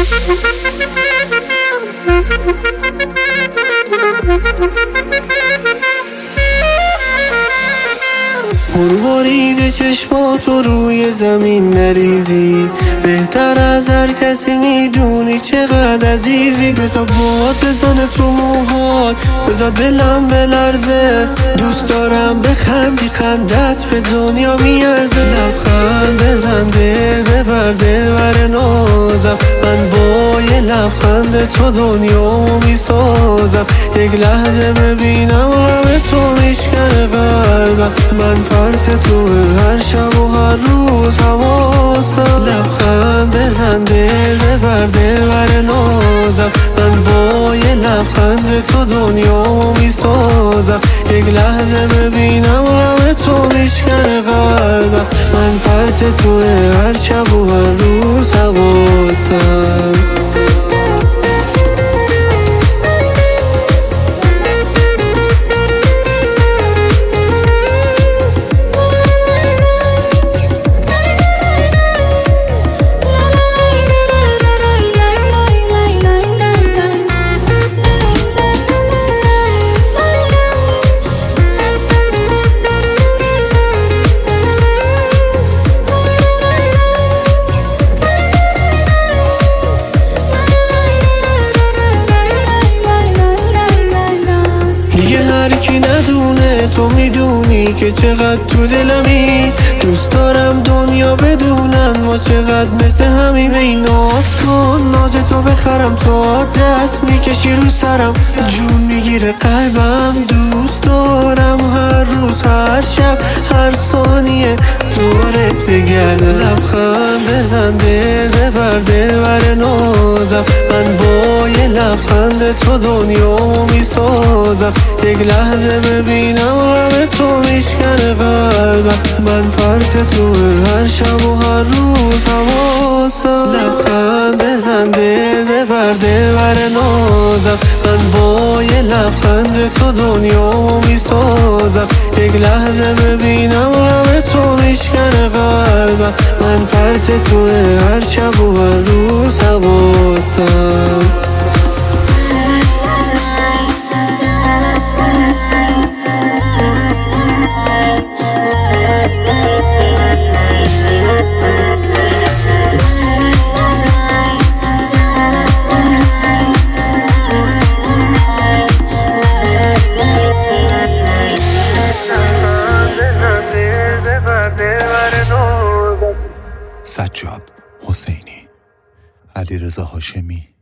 مرورید چشماتو روی زمین نریزی، بهتر از هر کسی میدونی چقدر عزیزی. بذار باد بزنه تو موهات، بذار دلم بلرزه. دوست دارم بخندی، خندت به دنیا میارزه. لبخند بزن، دل ببر، دلبر نازم. من با یه لبخند تو دنیامو میسازم. یک لحظه ببینم همه تو میشکنه قلبم. من پرت تو هر شب و هر روز حواسم. لبخند بزن، دل ببر، دلبر نازم. من با یه لبخند تو دنیامو میسازم. یک لحظه ببینم همه تو میشکنه قلبم. من پرت تو هر شب و هر روز حواسم. هر کی ندونه تو میدونی که چقدر تو دلمی. دوست دارم دنیا بدونن ما چقدر مثل همیم. ای ناز کن، ناز تو بخرم، تا دست میکشی رو سرم. جون میگیره قلبم، دوست دارم هر روز، هر شب، هر ثانیه دورت بگردم. لبخند بزن، دل ببر، دلبر نازم. من با یه لبخند تو دنیامو میسازم. یک لحظه ببینم همه تو میشکنه قلبم. من پرت تو هر شب و هر روز حواسم. لبخند بزن، دل ببر، دلبر نازم. من با یه لبخند تو دنیامو میسازم. یک لحظه ببینم همه تو میشکنه قلبم. من پرت تو هر شب و هر روز حواسم. سجاد حسینی، علیرضا هاشمی.